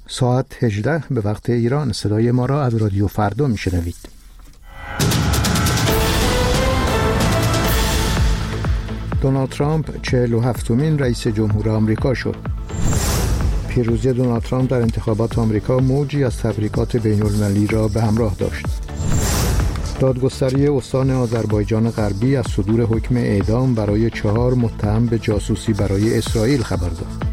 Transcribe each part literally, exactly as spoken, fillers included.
ساعت هجده به وقت ایران. صدای ما را از رادیو فردا میشنوید. دونالد ترامپ چهل و هفتمین رئیس جمهور آمریکا شد. پیروزی دونالد ترامپ در انتخابات آمریکا موجی از تبریکات بین‌المللی را به همراه داشت. دادگستری استان آذربایجان غربی از صدور حکم اعدام برای چهار متهم به جاسوسی برای اسرائیل خبر داد.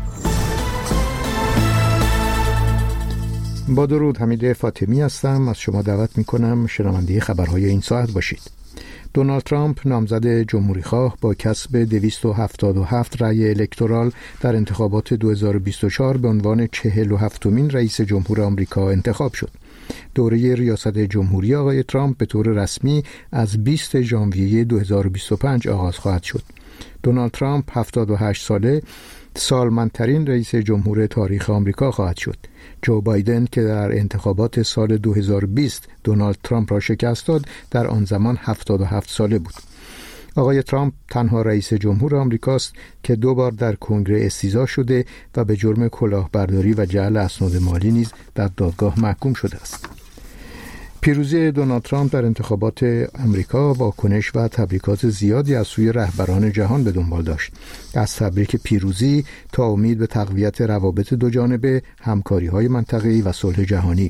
با درود، حمید فاطمی هستم. از شما دعوت می‌کنم شنونده خبرهای این ساعت باشید. دونالد ترامپ نامزد جمهوری‌خواه با کسب دویست و هفتاد و هفت رأی الکترال در انتخابات دو هزار و بیست و چهار به عنوان چهل و هفتمین رئیس جمهور آمریکا انتخاب شد. دوره ریاست جمهوری آقای ترامپ به طور رسمی از بیست ژانویه دو هزار و بیست و پنج آغاز خواهد شد. دونالد ترامپ هفتاد و هشت ساله سالمندترین رئیس جمهور تاریخ آمریکا خواهد شد. جو بایدن که در انتخابات سال دو هزار و بیست دونالد ترامپ را شکست داد، در آن زمان هفتاد و هفت ساله بود. آقای ترامپ تنها رئیس جمهور آمریکاست که دو بار در کنگره استیضاح شده و به جرم کلاهبرداری و جعل اسناد مالی نیز در دادگاه محکوم شده است. پیروزی دونالد ترامپ در انتخابات آمریکا واکنش و تبریکات زیادی از سوی رهبران جهان به دنبال داشت. از تبریک پیروزی تا امید به تقویت روابط دو جانبه، همکاری‌های منطقه‌ای و صلح جهانی.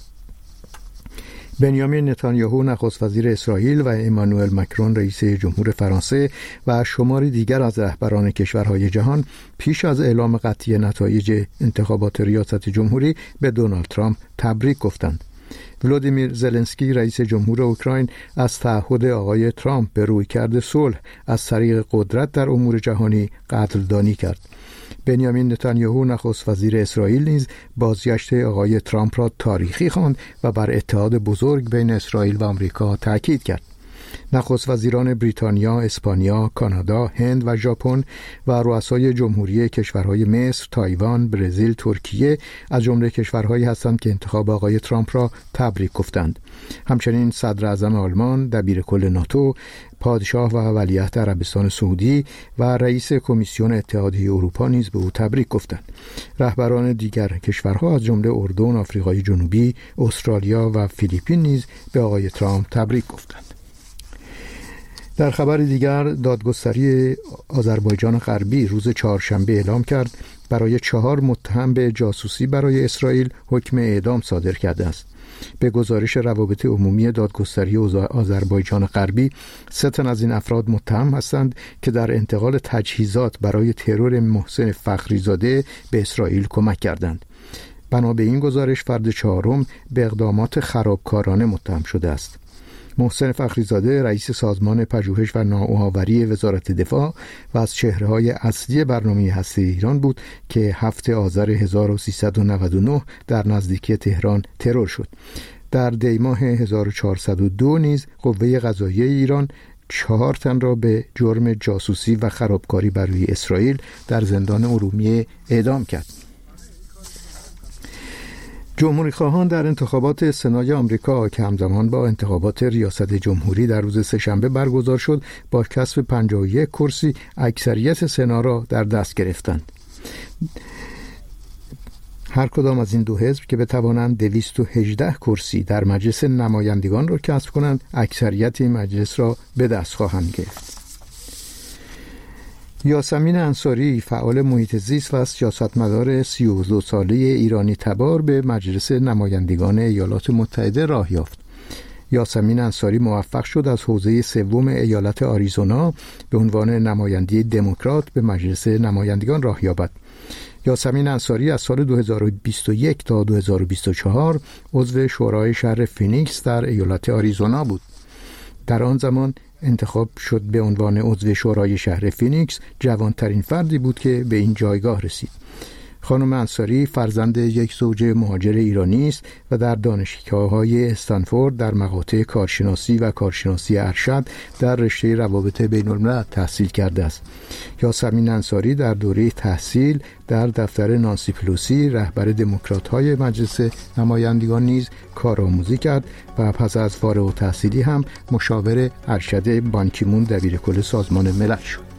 بنیامین نتانیاهو نخست وزیر اسرائیل و امانوئل مکرون رئیس جمهور فرانسه و شماری دیگر از رهبران کشورهای جهان پیش از اعلام قطعی نتایج انتخابات ریاست جمهوری به دونالد ترامپ تبریک گفتند. ولودیمیر زلنسکی رئیس جمهور اوکراین از تعهد آقای ترامپ به رویکرد صلح از طریق قدرت در امور جهانی قدردانی کرد. بنیامین نتانیاهو نخست وزیر اسرائیل نیز بازگشت آقای ترامپ را تاریخی خواند و بر اتحاد بزرگ بین اسرائیل و آمریکا تاکید کرد. نخست وزیران بریتانیا، اسپانیا، کانادا، هند و ژاپن و رؤسای جمهوری کشورهای مصر، تایوان، برزیل، ترکیه از جمله کشورهایی هستند که انتخاب آقای ترامپ را تبریک گفتند. همچنین صدر اعظم آلمان، دبیرکل ناتو، پادشاه و ولیعهد عربستان سعودی و رئیس کمیسیون اتحادیه اروپا نیز به او تبریک گفتند. رهبران دیگر کشورها از جمله اردن، آفریقای جنوبی، استرالیا و فیلیپین نیز به آقای ترامپ تبریک گفتند. در خبر دیگر، دادگستری آذربایجان غربی روز چهارشنبه اعلام کرد برای چهار متهم به جاسوسی برای اسرائیل حکم اعدام صادر کرده است. به گزارش روابط عمومی دادگستری آذربایجان غربی، سه تن از این افراد متهم هستند که در انتقال تجهیزات برای ترور محسن فخریزاده به اسرائیل کمک کردند. بنا به این گزارش، فرد چهارم به اقدامات خرابکارانه متهم شده است. محسن فخریزاده رئیس سازمان پژوهش و نوآوری وزارت دفاع و از چهره‌های اصلی برنامه هسته‌ای ایران بود که هفته آذر هزار و سیصد و نود و نه در نزدیکی تهران ترور شد. در دی ماه هزار و چهارصد و دو نیز قوه قضاییه ایران چهار تن را به جرم جاسوسی و خرابکاری برای اسرائیل در زندان ارومیه اعدام کرد. جمهوری‌خواهان در انتخابات سنای آمریکا که همزمان با انتخابات ریاست جمهوری در روز سه‌شنبه برگزار شد، با کسب پنجاه و یک کرسی اکثریت سنا را در دست گرفتند. هر کدام از این دو حزب که بتوانند دویست و هجده کرسی در مجلس نمایندگان را کسب کنند، اکثریت این مجلس را به دست خواهند گرفت. یاسمین انصاری، فعال محیط زیست و سیاستمدار سی و دو ساله ایرانی تبار، به مجلس نمایندگان ایالات متحده راه یافت. یاسمین انصاری موفق شد از حوزه سوم ایالت آریزونا به عنوان نماینده دموکرات به مجلس نمایندگان راه یابد. یاسمین انصاری از سال دو هزار و بیست و یک تا دو هزار و بیست و چهار عضو شورای شهر فینیکس در ایالت آریزونا بود. در آن زمان انتخاب شد به عنوان عضو شورای شهر فینیکس. جوانترین فردی بود که به این جایگاه رسید. خانم انصاری فرزند یک زوج مهاجر ایرانی است و در دانشگاه‌های استنفورد در مقاطع کارشناسی و کارشناسی ارشد در رشته روابط بین‌الملل تحصیل کرده است. یاسمین انصاری در دوره تحصیل در دفتر نانسی پلوسی رهبر دموکرات‌های مجلس نمایندگان نیز کارآموزی کرد و پس از فارغ التحصیلی هم مشاور ارشد بان کی مون دبیرکل سازمان ملل شد.